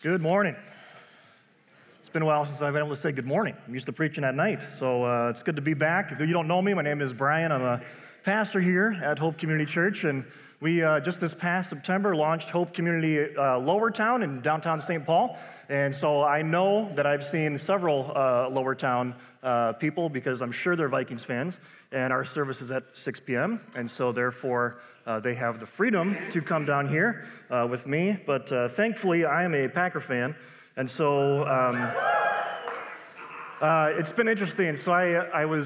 Good morning. It's been a while since I've been able to say good morning. I'm used to preaching at night, so it's good to be back. If you don't know me, my name is Brian. I'm a pastor here at Hope Community Church, and we just this past September launched Hope Community Lowertown in downtown St. Paul. And so I know that I've seen several Lowertown people because I'm sure they're Vikings fans, and our service is at 6 p.m., and so therefore they have the freedom to come down here with me. But thankfully, I am a Packer fan, and so it's been interesting. So I was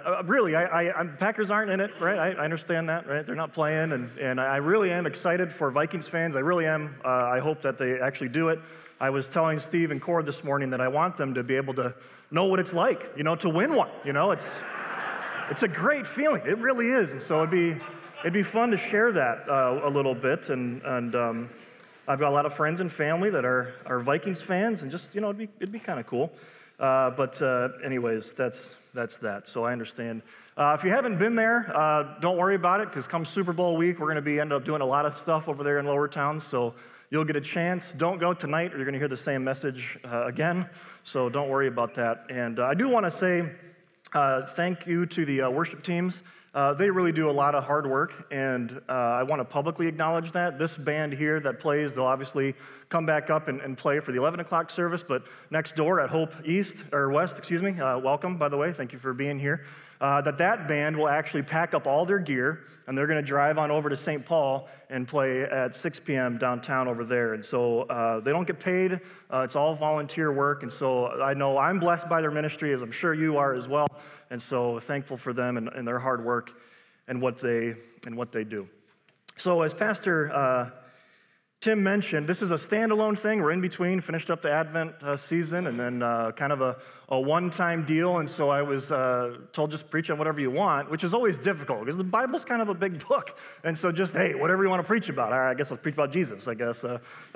Packers aren't in it, right? I understand that, right? They're not playing, and I really am excited for Vikings fans. I really am. I hope that they actually do it. I was telling Steve and Cord this morning that I want them to be able to know what it's like, to win one. It's a great feeling. It really is, and so it'd be fun to share that a little bit. And I've got a lot of friends and family that are Vikings fans, and just it'd be kind of cool. But anyways, that's that. So I understand. If you haven't been there, don't worry about it, because come Super Bowl week, we're going to end up doing a lot of stuff over there in Lowertown. So you'll get a chance. Don't go tonight, or you're going to hear the same message again. So don't worry about that. And I do want to say thank you to the worship teams. They really do a lot of hard work, and I want to publicly acknowledge that. This band here that plays, they'll obviously come back up and play for the 11 o'clock service, but next door at Hope West, welcome, by the way, thank you for being here. That band will actually pack up all their gear, and they're going to drive on over to St. Paul and play at 6 p.m. downtown over there. And so they don't get paid. It's all volunteer work. And so I know I'm blessed by their ministry, as I'm sure you are as well. And so thankful for them and their hard work and what they do. So as Pastor Tim mentioned, this is a standalone thing. We're in between, finished up the Advent season, and then kind of a one-time deal. And so I was told just preach on whatever you want, which is always difficult because the Bible's kind of a big book. And so just, hey, whatever you want to preach about. All right, I guess I'll preach about Jesus, I guess.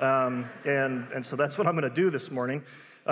And so that's what I'm going to do this morning.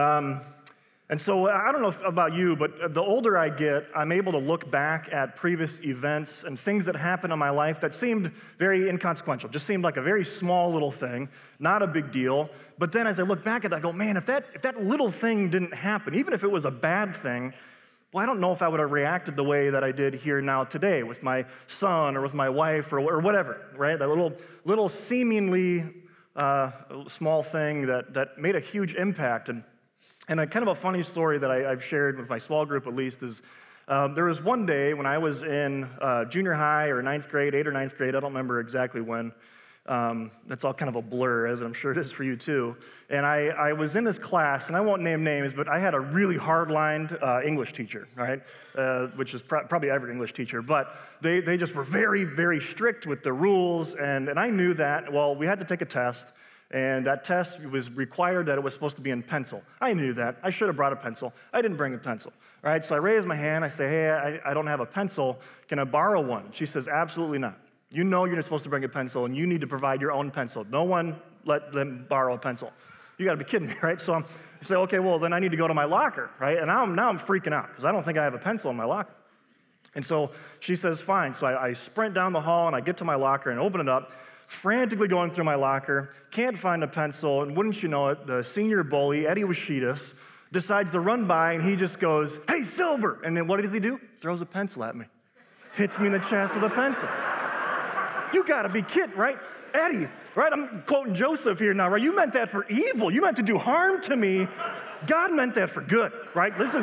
And so I don't know about you, but the older I get, I'm able to look back at previous events and things that happened in my life that seemed very inconsequential, just seemed like a very small little thing, not a big deal. But then as I look back at that, I go, man, if that little thing didn't happen, even if it was a bad thing, well, I don't know if I would have reacted the way that I did here now today with my son or with my wife or whatever, right? That little seemingly small thing that made a huge impact. And a kind of a funny story that I've shared with my small group, at least, is there was one day when I was in junior high or 8th or 9th grade, I don't remember exactly when. That's all kind of a blur, as I'm sure it is for you too. And I was in this class, and I won't name names, but I had a really hard-lined English teacher, right? Which is probably every English teacher. But they just were very, very strict with the rules, and I knew that. Well, we had to take a test. And that test was required that it was supposed to be in pencil. I knew that. I should have brought a pencil. I didn't bring a pencil. All right, so I raised my hand. I say, hey, I don't have a pencil. Can I borrow one? She says, absolutely not. You know you're not supposed to bring a pencil, and you need to provide your own pencil. No one let them borrow a pencil. You got to be kidding me, right? So I say, okay, well, then I need to go to my locker, right? And now I'm freaking out because I don't think I have a pencil in my locker. And so she says, fine. So I sprint down the hall, and I get to my locker and open it up, frantically going through my locker, can't find a pencil, and wouldn't you know it, the senior bully, Eddie Washitas, decides to run by, and he just goes, hey, Silver! And then what does he do? Throws a pencil at me. Hits me in the chest with a pencil. You gotta be kidding, right? Eddie, right? I'm quoting Joseph here now, right? You meant that for evil. You meant to do harm to me. God meant that for good, right? This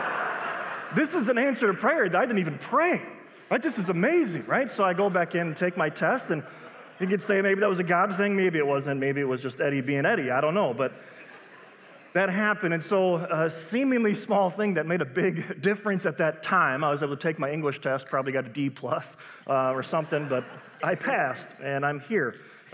is an answer to prayer that I didn't even pray, right? This is amazing, right? So I go back in and take my test, and you could say maybe that was a God thing, maybe it wasn't, maybe it was just Eddie being Eddie, I don't know, but that happened. And so a seemingly small thing that made a big difference at that time, I was able to take my English test, probably got a D plus or something, but I passed, and I'm here.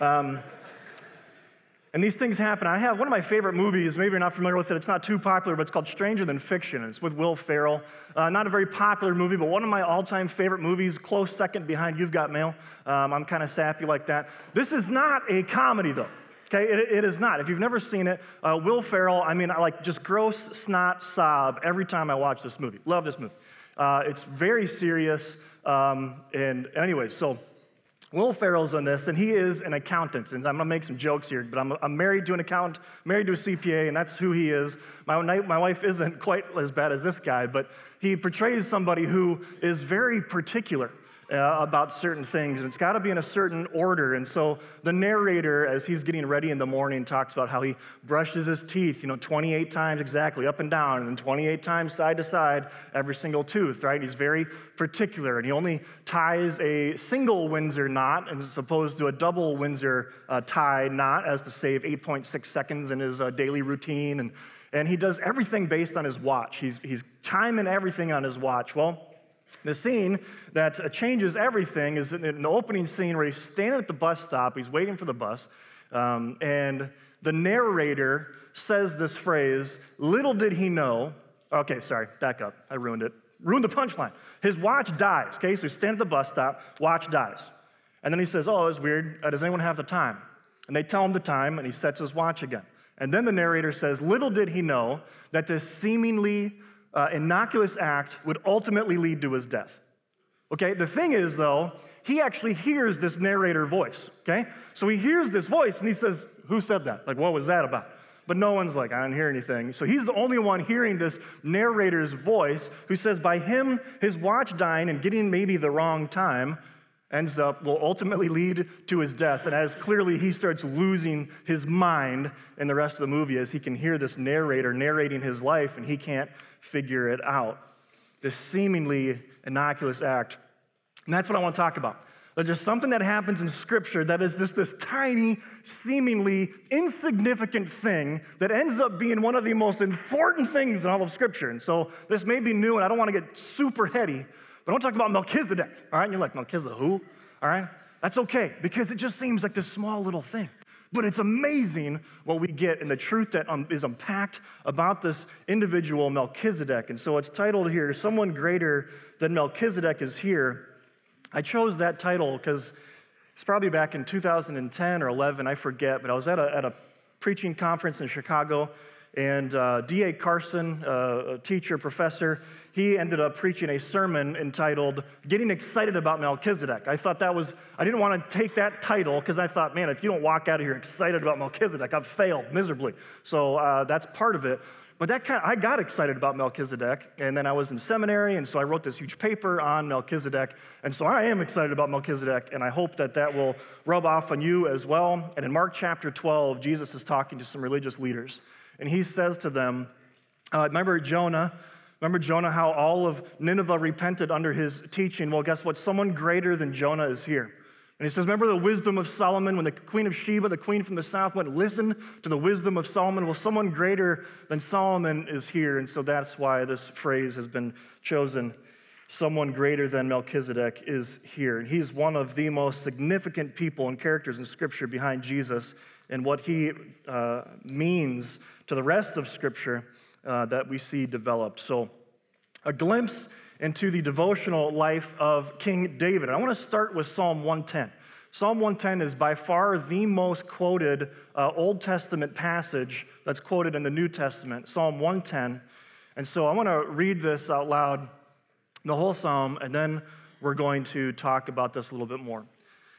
And these things happen. I have one of my favorite movies, maybe you're not familiar with it, it's not too popular, but it's called Stranger Than Fiction. It's with Will Ferrell. Not a very popular movie, but one of my all-time favorite movies, close second behind You've Got Mail. I'm kind of sappy like that. This is not a comedy, though. Okay, it is not. If you've never seen it, Will Ferrell, I like just gross snot sob every time I watch this movie. Love this movie. It's very serious. And anyway, so Will Ferrell's on this, and he is an accountant. And I'm going to make some jokes here, but I'm married to an accountant, married to a CPA, and that's who he is. My wife isn't quite as bad as this guy, but he portrays somebody who is very particular about certain things, and it's got to be in a certain order. And so the narrator, as he's getting ready in the morning, talks about how he brushes his teeth, 28 times exactly, up and down, and then 28 times side to side, every single tooth, right? He's very particular, and he only ties a single Windsor knot as opposed to a double Windsor tie knot, as to save 8.6 seconds in his daily routine. And he does everything based on his watch. He's timing everything on his watch. Well, the scene that changes everything is an opening scene where he's standing at the bus stop, he's waiting for the bus, and the narrator says this phrase, little did he know, okay, sorry, back up, I ruined it. Ruined the punchline. His watch dies, okay, so he's standing at the bus stop, watch dies. And then he says, oh, it's weird, does anyone have the time? And they tell him the time, and he sets his watch again. And then the narrator says, little did he know that this seemingly innocuous act would ultimately lead to his death. Okay, the thing is, though, he actually hears this narrator voice, okay? So he hears this voice, and he says, who said that? Like, what was that about? But no one's like, I didn't hear anything. So he's the only one hearing this narrator's voice who says by him, his watch dying and getting maybe the wrong time will ultimately lead to his death. And as clearly he starts losing his mind in the rest of the movie as he can hear this narrator narrating his life and he can't figure it out. This seemingly innocuous act. And that's what I want to talk about. There's just something that happens in Scripture that is just this tiny, seemingly insignificant thing that ends up being one of the most important things in all of Scripture. And so this may be new, and I don't want to get super heady, but I want to talk about Melchizedek, all right? And you're like, Melchizedek who? All right? That's okay, because it just seems like this small little thing. But it's amazing what we get and the truth that is unpacked about this individual, Melchizedek. And so it's titled here, Someone Greater Than Melchizedek is Here. I chose that title because it's probably back in 2010 or 11, I forget, but I was at a preaching conference in Chicago, and D.A. Carson, a teacher, professor, he ended up preaching a sermon entitled, Getting Excited About Melchizedek. I thought I didn't want to take that title because I thought, man, if you don't walk out of here excited about Melchizedek, I've failed miserably. So that's part of it. But I got excited about Melchizedek, and then I was in seminary, and so I wrote this huge paper on Melchizedek, and so I am excited about Melchizedek, and I hope that will rub off on you as well. And in Mark chapter 12, Jesus is talking to some religious leaders, and he says to them, remember Jonah, how all of Nineveh repented under his teaching? Well, guess what? Someone greater than Jonah is here. And he says, remember the wisdom of Solomon when the queen of Sheba, the queen from the south, went, listen to the wisdom of Solomon. Well, someone greater than Solomon is here. And so that's why this phrase has been chosen. Someone greater than Melchizedek is here. And he's one of the most significant people and characters in Scripture behind Jesus and what he means to the rest of Scripture that we see developed. So a glimpse into the devotional life of King David. I want to start with Psalm 110. Psalm 110 is by far the most quoted Old Testament passage that's quoted in the New Testament, Psalm 110. And so I want to read this out loud, the whole psalm, and then we're going to talk about this a little bit more. It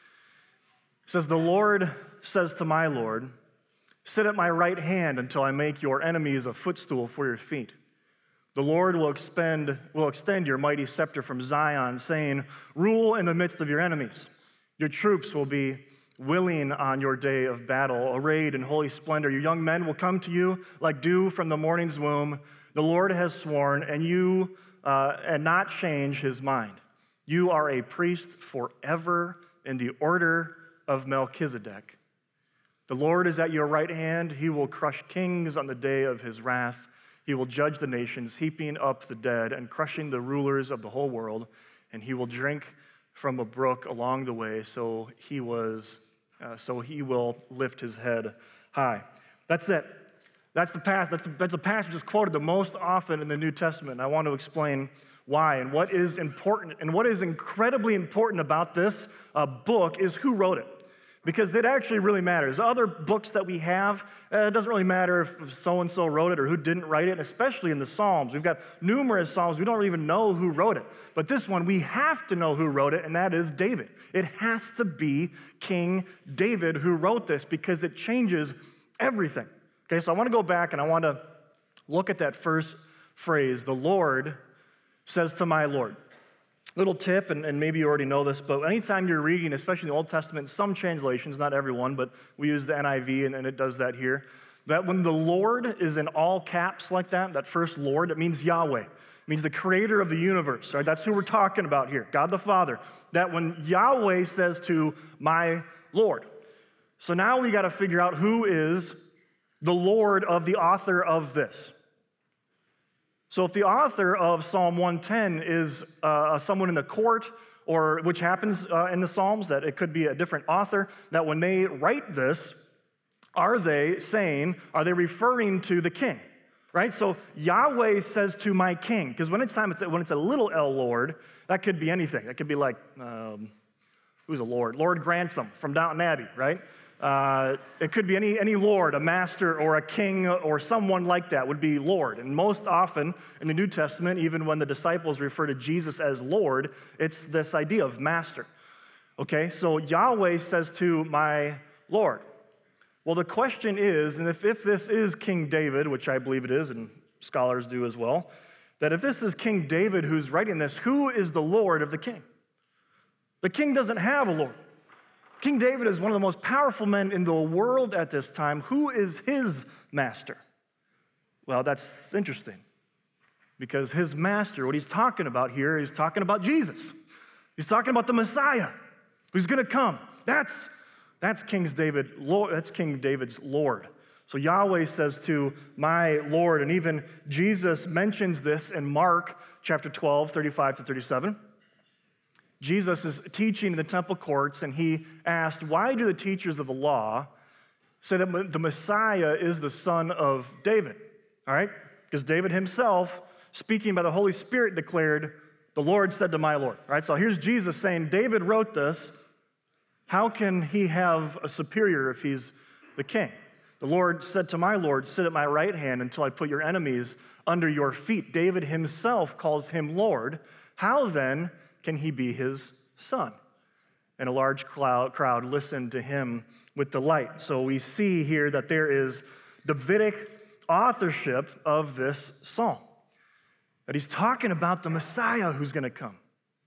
says, the Lord says to my Lord, sit at my right hand until I make your enemies a footstool for your feet. The Lord will extend your mighty scepter from Zion, saying, rule in the midst of your enemies. Your troops will be willing on your day of battle, arrayed in holy splendor. Your young men will come to you like dew from the morning's womb. The Lord has sworn, and not change his mind. You are a priest forever in the order of Melchizedek. The Lord is at your right hand. He will crush kings on the day of his wrath. He will judge the nations, heaping up the dead and crushing the rulers of the whole world. And he will drink from a brook along the way, so he will lift his head high. That's it. That's the passage. That's a passage that's quoted the most often in the New Testament. And I want to explain why and what is important and what is incredibly important about this book is who wrote it. because it actually really matters. Other books that we have, it doesn't really matter if so-and-so wrote it or who didn't write it, and especially in the Psalms. We've got numerous Psalms. We don't even know who wrote it. But this one, we have to know who wrote it, and that is David. It has to be King David who wrote this because it changes everything. Okay, so I want to go back and I want to look at that first phrase, the Lord says to my Lord. Little tip, and maybe you already know this, but anytime you're reading, especially in the Old Testament, some translations, not everyone, but we use the NIV, and it does that here, that when the Lord is in all caps like that first Lord, it means Yahweh. It means the creator of the universe, right? That's who we're talking about here, God the Father. That when Yahweh says to my Lord. So now we got to figure out who is the Lord of the author of this. So if the author of Psalm 110 is someone in the court, or which happens in the Psalms, that it could be a different author, that when they write this, are they referring to the king? Right? So Yahweh says to my king, because when it's a little L Lord, that could be anything. That could be like, who's a Lord? Lord Grantham from Downton Abbey, right? It could be any lord, a master or a king or someone like that would be Lord. And most often in the New Testament, even when the disciples refer to Jesus as Lord, it's this idea of master. Okay, so Yahweh says to my Lord. Well, the question is, and if this is King David, which I believe it is, and scholars do as well, that if this is King David who's writing this, who is the Lord of the king? The king doesn't have a Lord. King David is one of the most powerful men in the world at this time. Who is his master? Well, that's interesting because his master, what he's talking about here, he's talking about Jesus. He's talking about the Messiah who's going to come. That's King David's Lord. So Yahweh says to my Lord, and even Jesus mentions this in Mark chapter 12, 35 to 37. Jesus is teaching in the temple courts, and he asked, why do the teachers of the law say that the Messiah is the son of David? All right? Because David himself, speaking by the Holy Spirit, declared, the Lord said to my Lord. All right? So here's Jesus saying, David wrote this. How can he have a superior if he's the king? The Lord said to my Lord, sit at my right hand until I put your enemies under your feet. David himself calls him Lord. How then can he be his son? And a large crowd listened to him with delight. So we see here that there is Davidic authorship of this psalm. That he's talking about the Messiah who's going to come.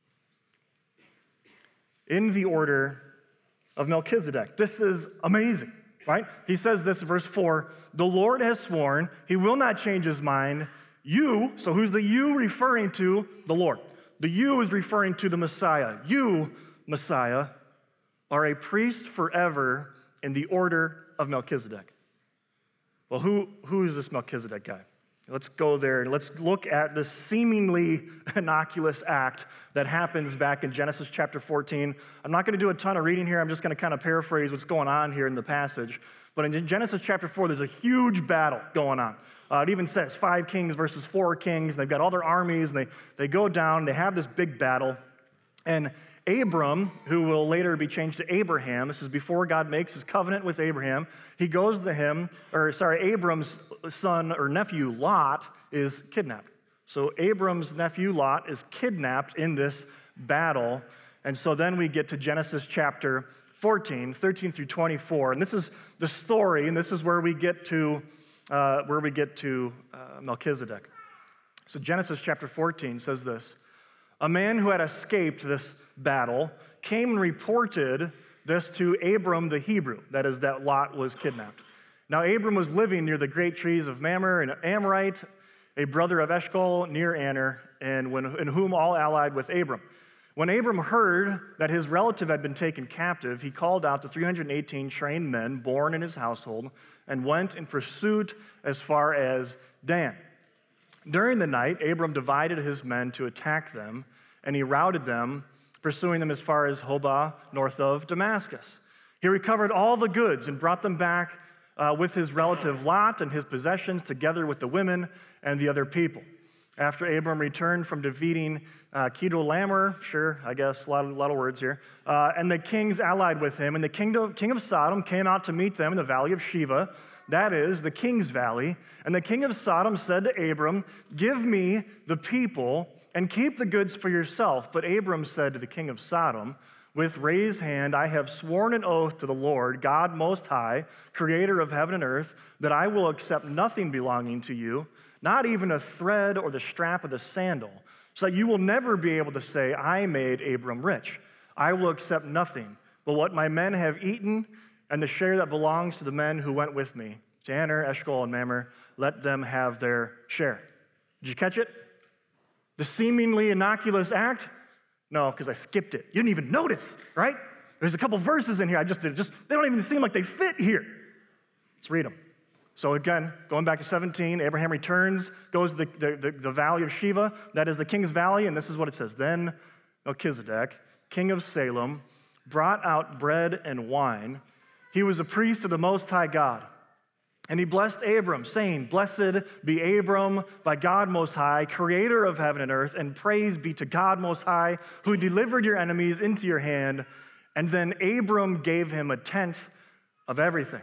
In the order of Melchizedek. This is amazing, right? He says this in verse 4, the Lord has sworn he will not change his mind. You, so who's the you referring to? The Lord. The you is referring to the Messiah. You, Messiah, are a priest forever in the order of Melchizedek. Well, who is this Melchizedek guy? Let's go there and let's look at this seemingly innocuous act that happens back in Genesis chapter 14. I'm not going to do a ton of reading here. I'm just going to kind of paraphrase what's going on here in the passage. But in Genesis chapter 4, there's a huge battle going on. It even says 5 kings versus 4 kings. They've got all their armies, and they go down. They have this big battle. And Abram, who will later be changed to Abraham, this is before God makes his covenant with Abraham, he goes to Abram's son or nephew, Lot, is kidnapped. So Abram's nephew, Lot, is kidnapped in this battle. And so then we get to Genesis chapter 14, 13 through 24. And this is the story, and this is where we get to Melchizedek. So Genesis chapter 14 says this. A man who had escaped this battle came and reported this to Abram the Hebrew, that is, that Lot was kidnapped. Now Abram was living near the great trees of Mamre, an Amorite, a brother of Eshcol near Aner, and in whom all allied with Abram. When Abram heard that his relative had been taken captive, he called out the 318 trained men born in his household and went in pursuit as far as Dan. During the night, Abram divided his men to attack them, and he routed them, pursuing them as far as Hobah, north of Damascus. He recovered all the goods and brought them back with his relative Lot and his possessions, together with the women and the other people. after Abram returned from defeating Chedorlaomer, sure, I guess, a lot of words here, and the kings allied with him, and the king of Sodom came out to meet them in the valley of Sheva, that is, the king's valley. And the king of Sodom said to Abram, "Give me the people and keep the goods for yourself." But Abram said to the king of Sodom, "With raised hand I have sworn an oath to the Lord, God Most High, creator of heaven and earth, that I will accept nothing belonging to you, not even a thread or the strap of the sandal, so that you will never be able to say, 'I made Abram rich.' I will accept nothing but what my men have eaten and the share that belongs to the men who went with me. Janner, Eshcol, and Mamre, let them have their share." Did you catch it? The seemingly innocuous act? No, because I skipped it. You didn't even notice, right? There's a couple verses in here. They don't even seem like they fit here. Let's read them. So again, going back to 17, Abraham returns, goes to the valley of Sheva, that is the king's valley, and this is what it says. Then Melchizedek, king of Salem, brought out bread and wine. He was a priest of the Most High God. And he blessed Abram, saying, "Blessed be Abram by God Most High, creator of heaven and earth, and praise be to God Most High, who delivered your enemies into your hand." And then Abram gave him a tenth of everything.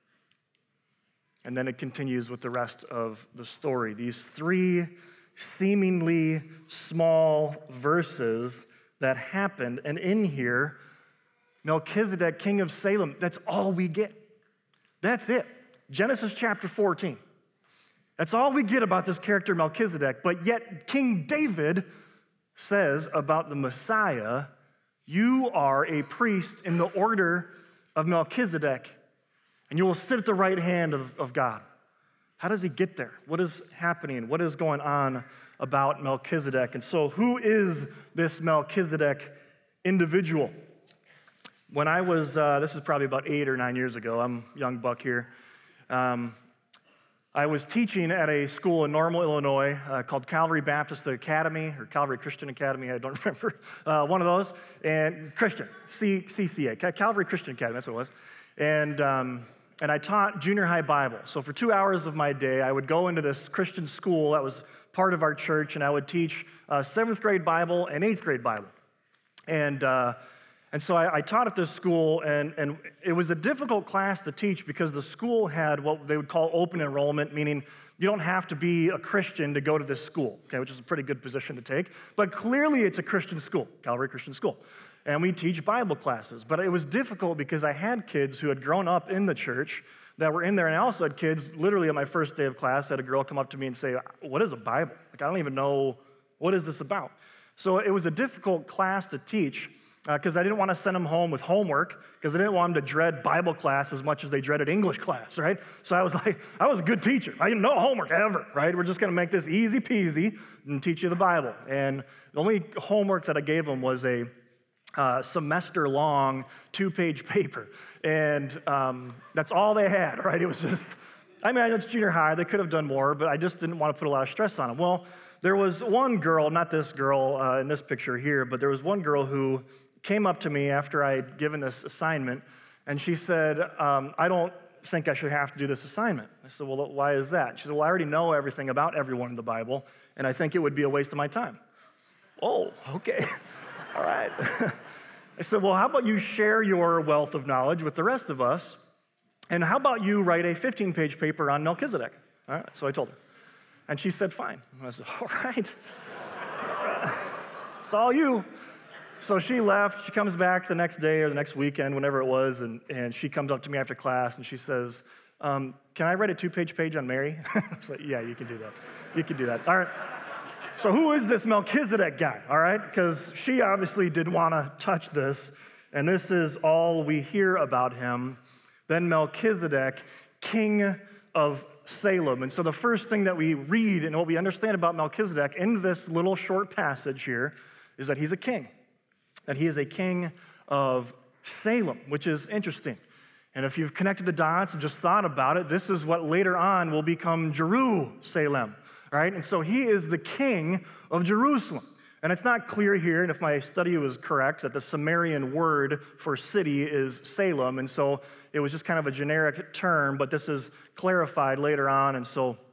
And then it continues with the rest of the story. These three seemingly small verses that happened. And in here, Melchizedek, king of Salem, that's all we get. That's it. Genesis chapter 14. That's all we get about this character Melchizedek, but yet King David says about the Messiah, "You are a priest in the order of Melchizedek, and you will sit at the right hand of God." How does he get there? What is happening? What is going on about Melchizedek? And so who is this Melchizedek individual? When I was, this is probably about 8 or 9 years ago, I'm a young buck here, I was teaching at a school in Normal, Illinois called Calvary Baptist Academy, or Calvary Christian Academy, I don't remember, one of those, and Christian, CCA, Calvary Christian Academy, that's what it was. And I taught junior high Bible. So for 2 hours of my day, I would go into this Christian school that was part of our church, and I would teach 7th grade Bible and 8th grade Bible. And so I taught at this school, and it was a difficult class to teach because the school had what they would call open enrollment, meaning you don't have to be a Christian to go to this school, okay, which is a pretty good position to take. But clearly it's a Christian school, Calvary Christian School. And we teach Bible classes. But it was difficult because I had kids who had grown up in the church that were in there, and I also had kids, literally on my first day of class, I had a girl come up to me and say, "What is a Bible? Like, I don't even know, what is this about?" So it was a difficult class to teach, because I didn't want to send them home with homework, because I didn't want them to dread Bible class as much as they dreaded English class, right? So I was like, I was a good teacher. I didn't know homework ever, right? We're just going to make this easy peasy and teach you the Bible. And the only homework that I gave them was a semester-long 2-page paper. And that's all they had, right? It was just, I mean, it's junior high. They could have done more, but I just didn't want to put a lot of stress on them. Well, there was one girl, not this girl in this picture here, but there was one girl who came up to me after I had given this assignment, and she said, "I don't think I should have to do this assignment." I said, "Well, why is that?" She said, "Well, I already know everything about everyone in the Bible, and I think it would be a waste of my time." Oh, okay. All right. I said, "Well, how about you share your wealth of knowledge with the rest of us, and how about you write a 15-page paper on Melchizedek?" All right, so I told her. And she said, "Fine." I said, "All right. It's all you." So she left. She comes back the next day or the next weekend, whenever it was, and she comes up to me after class, and she says, "Can I write a 2-page page on Mary?" I was like, "Yeah, you can do that. You can do that." All right. So who is this Melchizedek guy, all right? Because she obviously didn't want to touch this, and this is all we hear about him. Then Melchizedek, king of Salem. And so the first thing that we read and what we understand about Melchizedek in this little short passage here is that he's a king. That he is a king of Salem, which is interesting. And if you've connected the dots and just thought about it, this is what later on will become Jerusalem, right? And so he is the king of Jerusalem. And it's not clear here, and if my study was correct, that the Sumerian word for city is Salem, and so it was just kind of a generic term, but this is clarified later on, and so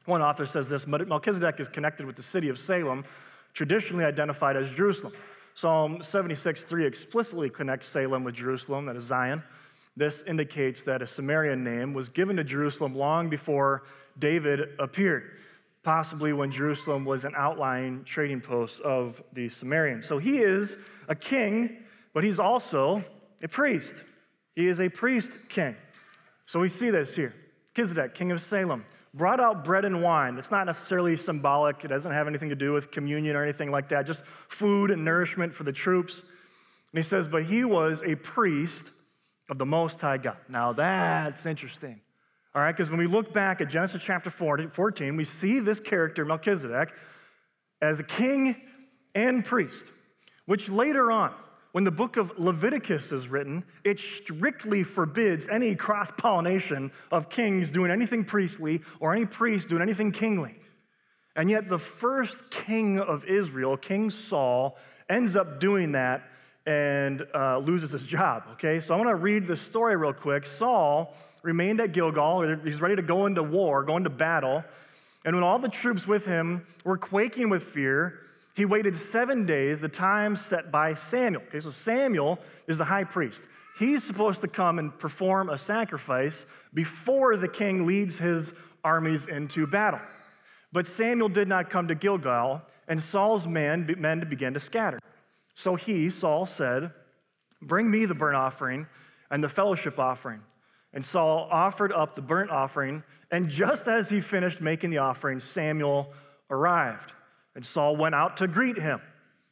One author says this: Melchizedek is connected with the city of Salem, traditionally identified as Jerusalem. Psalm 76:3 explicitly connects Salem with Jerusalem, that is Zion. This indicates that a Sumerian name was given to Jerusalem long before David appeared, possibly when Jerusalem was an outlying trading post of the Sumerians. So he is a king, but he's also a priest. He is a priest king. So we see this here. Melchizedek, king of Salem, brought out bread and wine. It's not necessarily symbolic. It doesn't have anything to do with communion or anything like that, just food and nourishment for the troops. And he says, but he was a priest of the Most High God. Now that's interesting. All right, because when we look back at Genesis chapter 14, we see this character, Melchizedek, as a king and priest, which later on, when the book of Leviticus is written, it strictly forbids any cross-pollination of kings doing anything priestly or any priest doing anything kingly. And yet the first king of Israel, King Saul, ends up doing that and loses his job, okay? So I want to read the story real quick. Saul remained at Gilgal. He's ready to go into war, go into battle. And when all the troops with him were quaking with fear, he waited 7 days, the time set by Samuel. Okay, so Samuel is the high priest. He's supposed to come and perform a sacrifice before the king leads his armies into battle. But Samuel did not come to Gilgal, and Saul's men began to scatter. So Saul said, bring me the burnt offering and the fellowship offering. And Saul offered up the burnt offering, and just as he finished making the offering, Samuel arrived. And Saul went out to greet him.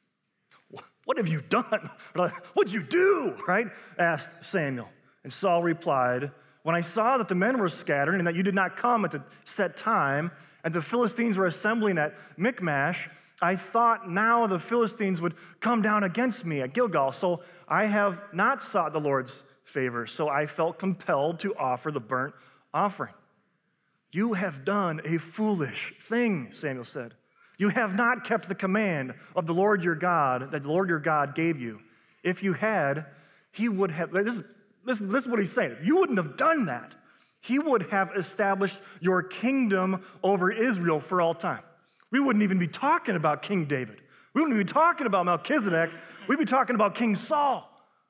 What have you done? What'd you do? Right? Asked Samuel. And Saul replied, when I saw that the men were scattering and that you did not come at the set time, and the Philistines were assembling at Michmash, I thought now the Philistines would come down against me at Gilgal. So I have not sought the Lord's favor. So I felt compelled to offer the burnt offering. You have done a foolish thing, Samuel said. You have not kept the command of the Lord your God that the Lord your God gave you. If you had, he would have, this is what he's saying. If you wouldn't have done that, he would have established your kingdom over Israel for all time. We wouldn't even be talking about King David. We wouldn't be talking about Melchizedek. We'd be talking about King Saul.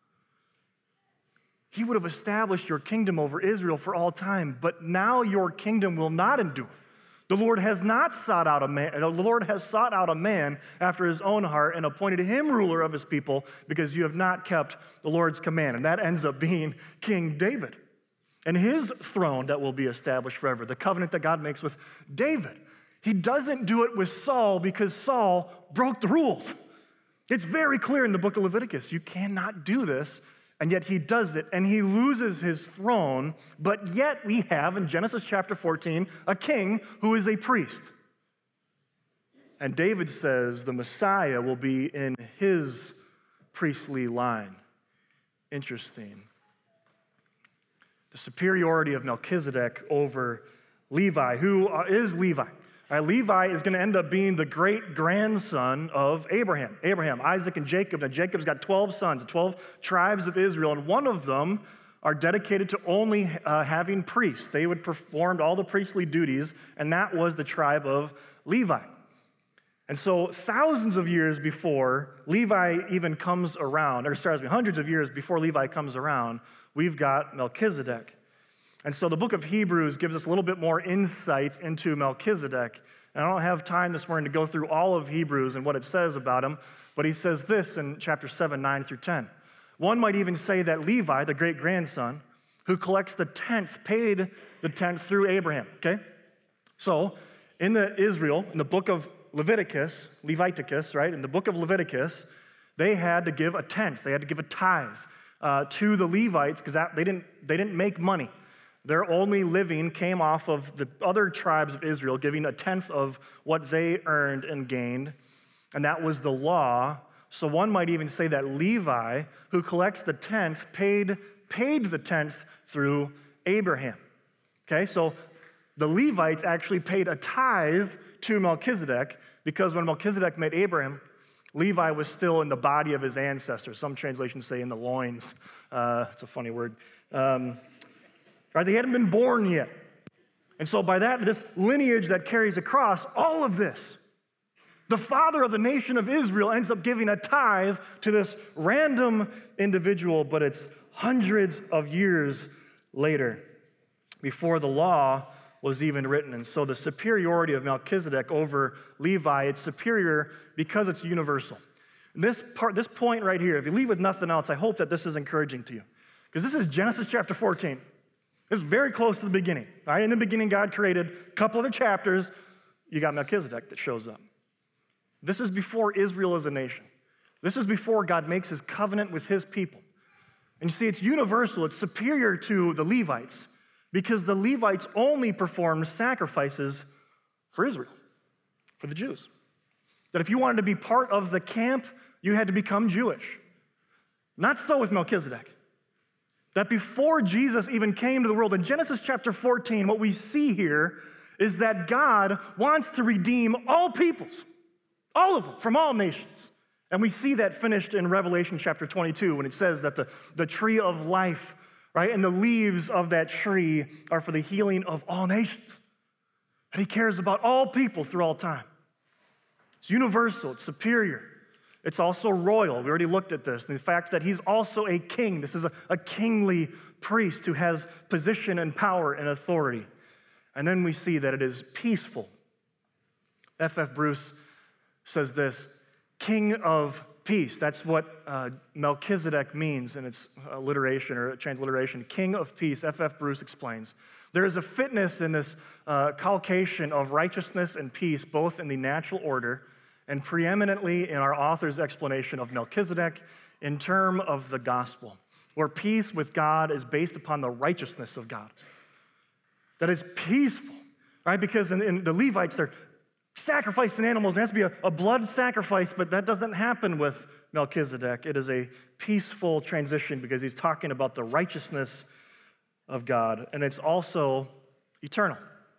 He would have established your kingdom over Israel for all time, but now your kingdom will not endure. The Lord has not sought out a man. The Lord has sought out a man after his own heart and appointed him ruler of his people because you have not kept the Lord's command. And that ends up being King David and his throne that will be established forever, the covenant that God makes with David. He doesn't do it with Saul because Saul broke the rules. It's very clear in the book of Leviticus. You cannot do this. And yet he does it, and he loses his throne, but yet we have, in Genesis chapter 14, a king who is a priest. And David says the Messiah will be in his priestly line. Interesting. The superiority of Melchizedek over Levi. Who is Levi? Levi is going to end up being the great-grandson of Abraham, Isaac, and Jacob. Now, Jacob's got 12 sons, 12 tribes of Israel, and one of them are dedicated to only having priests. They would perform all the priestly duties, and that was the tribe of Levi. And so thousands of years before Levi even comes around, hundreds of years before Levi comes around, we've got Melchizedek. And so the book of Hebrews gives us a little bit more insight into Melchizedek. And I don't have time this morning to go through all of Hebrews and what it says about him, but he says this in chapter 7, 9 through 10. One might even say that Levi, the great-grandson, who collects the tenth, paid the tenth through Abraham, okay? So in the book of Leviticus, right? In the book of Leviticus, they had to give a tenth. They had to give a tithe to the Levites because they didn't make money. Their only living came off of the other tribes of Israel giving a tenth of what they earned and gained, and that was the law. So one might even say that Levi, who collects the tenth, paid the tenth through Abraham. Okay, so the Levites actually paid a tithe to Melchizedek because when Melchizedek met Abraham, Levi was still in the body of his ancestors. Some translations say in the loins. It's a funny word. Right, they hadn't been born yet. And so by that, this lineage that carries across all of this, the father of the nation of Israel ends up giving a tithe to this random individual, but it's hundreds of years later, before the law was even written. And so the superiority of Melchizedek over Levi, it's superior because it's universal. And this point right here, if you leave with nothing else, I hope that this is encouraging to you. Because this is Genesis chapter 14. This is very close to the beginning. Right? In the beginning, God created a couple other chapters. You got Melchizedek that shows up. This is before Israel is a nation. This is before God makes his covenant with his people. And you see, it's universal. It's superior to the Levites because the Levites only performed sacrifices for Israel, for the Jews. That if you wanted to be part of the camp, you had to become Jewish. Not so with Melchizedek. That before Jesus even came to the world, in Genesis chapter 14, what we see here is that God wants to redeem all peoples, all of them, from all nations. And we see that finished in Revelation chapter 22 when it says that the tree of life, right, and the leaves of that tree are for the healing of all nations. And he cares about all people through all time. It's universal, it's superior. It's also royal. We already looked at this. And the fact that he's also a king. This is a kingly priest who has position and power and authority. And then we see that it is peaceful. F.F. Bruce says this, King of peace. That's what Melchizedek means in its alliteration or transliteration. King of peace, F.F. Bruce explains. There is a fitness in this calcation of righteousness and peace, both in the natural order and preeminently in our author's explanation of Melchizedek in terms of the gospel, where peace with God is based upon the righteousness of God. That is peaceful, right? Because in the Levites, they're sacrificing animals. There has to be a blood sacrifice, but that doesn't happen with Melchizedek. It is a peaceful transition because he's talking about the righteousness of God, and it's also eternal.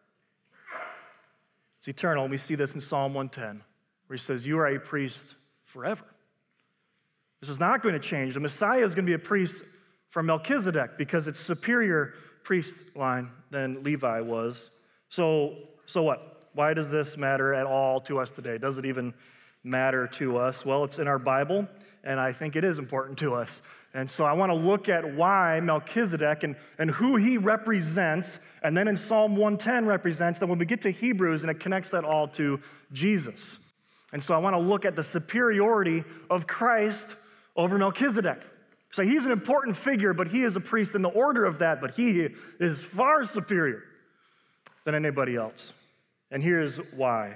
It's eternal, and we see this in Psalm 110. Where he says, you are a priest forever. This is not going to change. The Messiah is going to be a priest from Melchizedek because it's superior priest line than Levi was. So what? Why does this matter at all to us today? Does it even matter to us? Well, it's in our Bible, and I think it is important to us. And so I want to look at why Melchizedek and who he represents, and then in Psalm 110 represents, that when we get to Hebrews, and it connects that all to Jesus. And so I want to look at the superiority of Christ over Melchizedek. So he's an important figure, but he is a priest in the order of that, but he is far superior than anybody else. And here's why.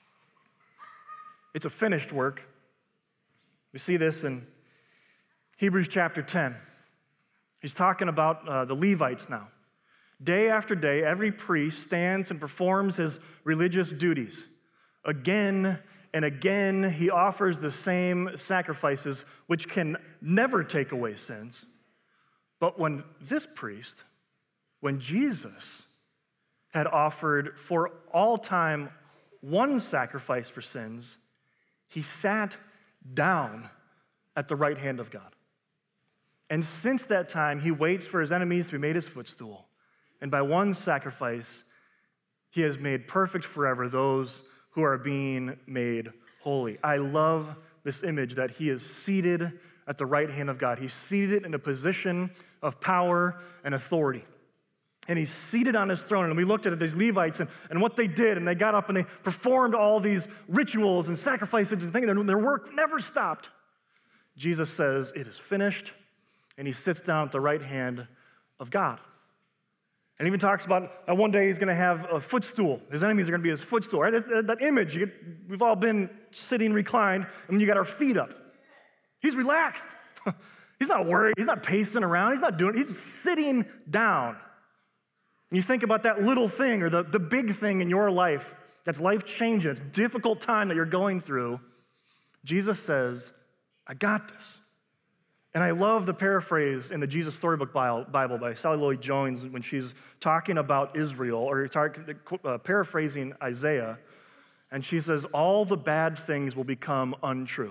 It's a finished work. We see this in Hebrews chapter 10. He's talking about the Levites now. Day after day, every priest stands and performs his religious duties. Again and again, he offers the same sacrifices, which can never take away sins. But when this priest, when Jesus had offered for all time one sacrifice for sins, he sat down at the right hand of God. And since that time, he waits for his enemies to be made his footstool. And by one sacrifice, he has made perfect forever those who are being made holy. I love this image that he is seated at the right hand of God. He's seated in a position of power and authority. And he's seated on his throne. And we looked at these Levites and what they did. And they got up and they performed all these rituals and sacrifices and things. Their work never stopped. Jesus says, it is finished. And he sits down at the right hand of God. And even talks about one day he's going to have a footstool. His enemies are going to be his footstool, right? That image, we've all been sitting reclined, and you got our feet up. He's relaxed. He's not worried. He's not pacing around. He's not doing it. He's sitting down. And you think about that little thing or the big thing in your life that's life-changing. It's a difficult time that you're going through. Jesus says, I got this. And I love the paraphrase in the Jesus Storybook Bible by Sally Lloyd-Jones when she's talking about Israel, or paraphrasing Isaiah, and she says, all the bad things will become untrue.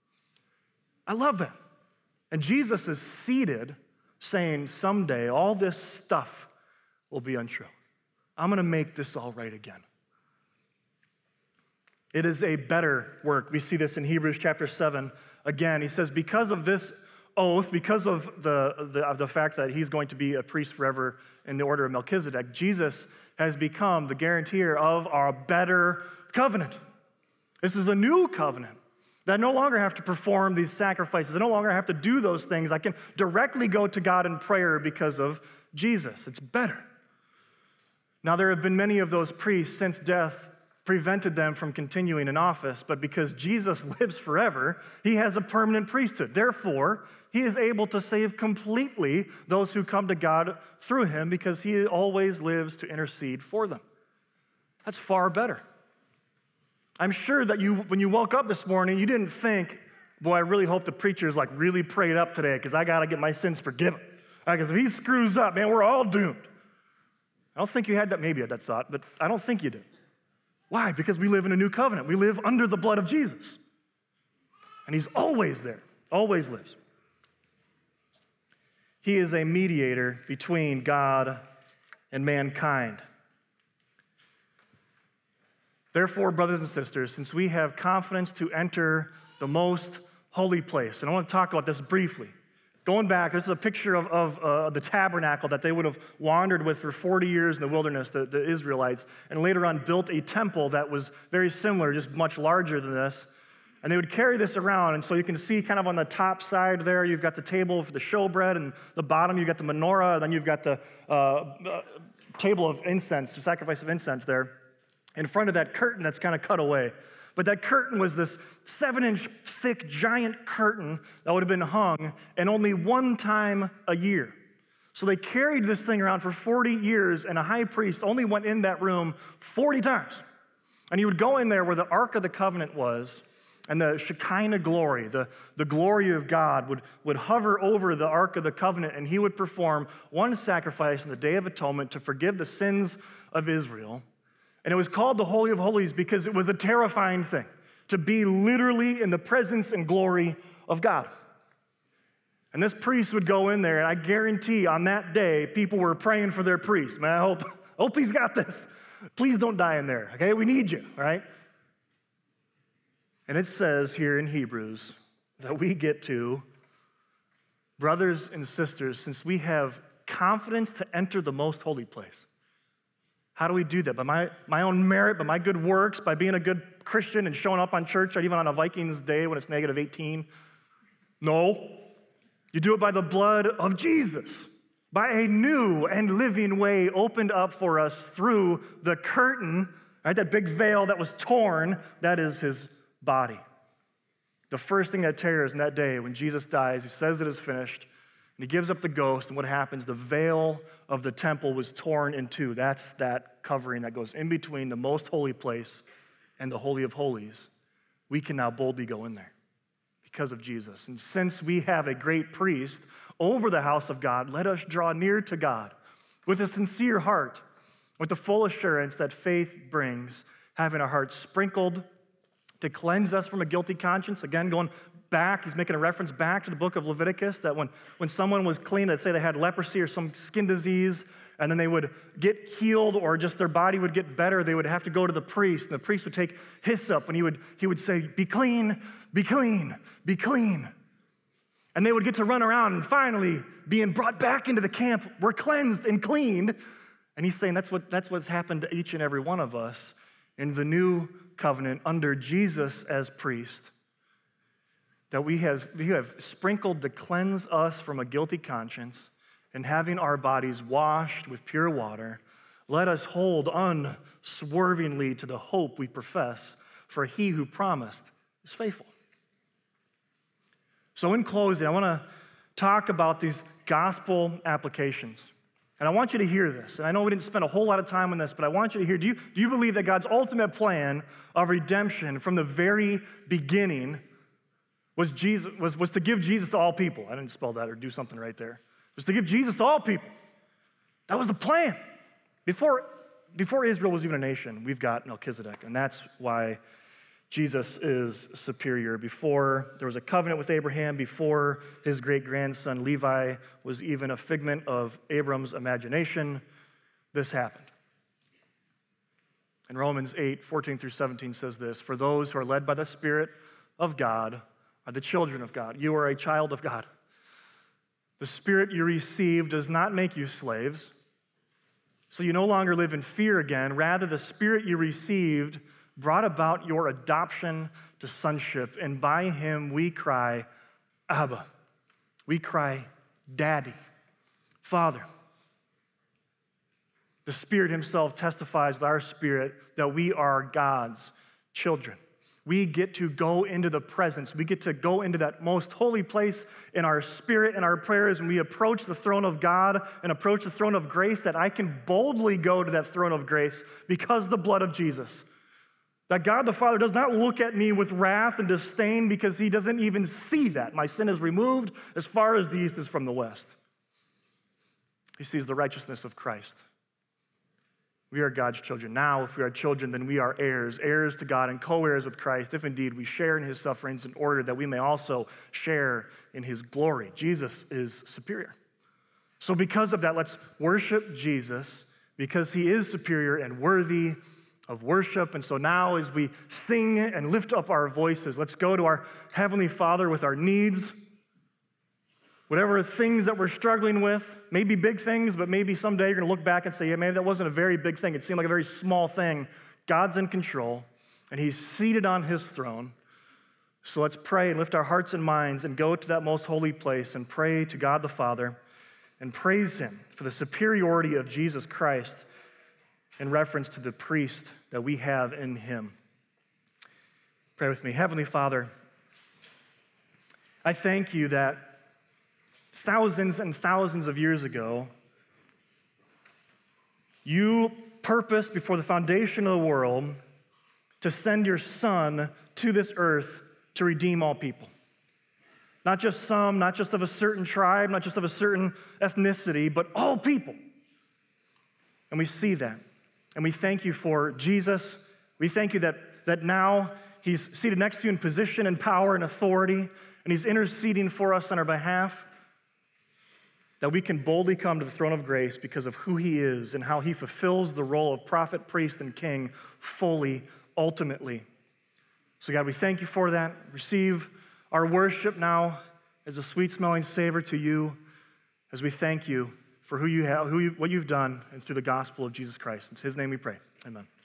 I love that. And Jesus is seated saying, someday all this stuff will be untrue. I'm going to make this all right again. It is a better work. We see this in Hebrews chapter 7. Again, he says, because of this oath, because of the fact that he's going to be a priest forever in the order of Melchizedek, Jesus has become the guarantor of our better covenant. This is a new covenant that I no longer have to perform these sacrifices. I no longer have to do those things. I can directly go to God in prayer because of Jesus. It's better. Now, there have been many of those priests since death prevented them from continuing in office, but because Jesus lives forever, he has a permanent priesthood. Therefore, he is able to save completely those who come to God through him because he always lives to intercede for them. That's far better. I'm sure that when you woke up this morning, you didn't think, boy, I really hope the preacher's really prayed up today because I got to get my sins forgiven. Because if he screws up, man, we're all doomed. I don't think you had that, maybe you had that thought, but I don't think you did. Why? Because we live in a new covenant. We live under the blood of Jesus. And he's always there, always lives. He is a mediator between God and mankind. Therefore, brothers and sisters, since we have confidence to enter the most holy place, and I want to talk about this briefly. Going back, this is a picture of the tabernacle that they would have wandered with for 40 years in the wilderness, the Israelites, and later on built a temple that was very similar, just much larger than this. And they would carry this around, and so you can see kind of on the top side there, you've got the table for the showbread, and the bottom you've got the menorah, and then you've got the table of incense, the sacrifice of incense there, in front of that curtain that's kind of cut away. But that curtain was this 7-inch thick giant curtain that would have been hung and only one time a year. So they carried this thing around for 40 years, and a high priest only went in that room 40 times. And he would go in there where the Ark of the Covenant was, and the Shekinah glory, the glory of God would hover over the Ark of the Covenant, and he would perform one sacrifice on the Day of Atonement to forgive the sins of Israel. And it was called the Holy of Holies because it was a terrifying thing, to be literally in the presence and glory of God. And this priest would go in there, and I guarantee on that day, people were praying for their priest. Man, I hope he's got this. Please don't die in there, okay? We need you, all right? And it says here in Hebrews that we get to, brothers and sisters, since we have confidence to enter the most holy place. How do we do that? By my own merit, by my good works, by being a good Christian and showing up on church, or even on a Vikings day when it's negative 18? No. You do it by the blood of Jesus, by a new and living way opened up for us through the curtain, right? That big veil that was torn, that is his body. The first thing that tears in that day when Jesus dies, he says it is finished, and he gives up the ghost, and what happens? The veil of the temple was torn in two. That's that covering that goes in between the most holy place and the Holy of Holies. We can now boldly go in there because of Jesus. And since we have a great priest over the house of God, let us draw near to God with a sincere heart, with the full assurance that faith brings, having our hearts sprinkled to cleanse us from a guilty conscience. Again, going back, he's making a reference back to the book of Leviticus, that when someone was clean, let's say they had leprosy or some skin disease, and then they would get healed or just their body would get better, they would have to go to the priest, and the priest would take hyssop, and he would say, be clean, be clean, be clean. And they would get to run around, and finally, being brought back into the camp, we're cleansed and cleaned. And he's saying that's what happened to each and every one of us in the new covenant under Jesus as priest, that we have sprinkled to cleanse us from a guilty conscience, and having our bodies washed with pure water, let us hold unswervingly to the hope we profess, for he who promised is faithful. So in closing, I want to talk about these gospel applications. And I want you to hear this. And I know we didn't spend a whole lot of time on this, but I want you to hear, do you believe that God's ultimate plan of redemption from the very beginning was to give Jesus to all people? I didn't spell that or do something right there. It was to give Jesus to all people. That was the plan. Before Israel was even a nation, we've got Melchizedek, and that's why Jesus is superior. Before there was a covenant with Abraham, before his great-grandson Levi was even a figment of Abram's imagination, this happened. And Romans 8:14-17 says this, "For those who are led by the Spirit of God are the children of God." You are a child of God. The Spirit you receive does not make you slaves, so you no longer live in fear again. Rather, the Spirit you received brought about your adoption to sonship, and by him we cry, Abba. We cry, Daddy, Father. The Spirit himself testifies with our spirit that we are God's children. We get to go into the presence. We get to go into that most holy place in our spirit and our prayers, and we approach the throne of God and approach the throne of grace, that I can boldly go to that throne of grace because of the blood of Jesus. That God the Father does not look at me with wrath and disdain because he doesn't even see that. My sin is removed as far as the east is from the west. He sees the righteousness of Christ. We are God's children. Now, if we are children, then we are heirs, heirs to God and co-heirs with Christ, if indeed we share in his sufferings in order that we may also share in his glory. Jesus is superior. So because of that, let's worship Jesus because he is superior and worthy of worship. And so now as we sing and lift up our voices, let's go to our Heavenly Father with our needs. Whatever things that we're struggling with, maybe big things, but maybe someday you're going to look back and say, yeah, maybe that wasn't a very big thing. It seemed like a very small thing. God's in control, and he's seated on his throne. So let's pray and lift our hearts and minds and go to that most holy place and pray to God the Father and praise him for the superiority of Jesus Christ in reference to the priest that we have in him. Pray with me. Heavenly Father, I thank you that thousands and thousands of years ago, you purposed before the foundation of the world to send your Son to this earth to redeem all people. Not just some, not just of a certain tribe, not just of a certain ethnicity, but all people. And we see that. And we thank you for Jesus. We thank you that now he's seated next to you in position and power and authority, and he's interceding for us on our behalf, that we can boldly come to the throne of grace because of who he is and how he fulfills the role of prophet, priest, and king fully, ultimately. So God, we thank you for that. Receive our worship now as a sweet-smelling savor to you, as we thank you for who you have, what you've done, and through the gospel of Jesus Christ. In his name we pray. Amen.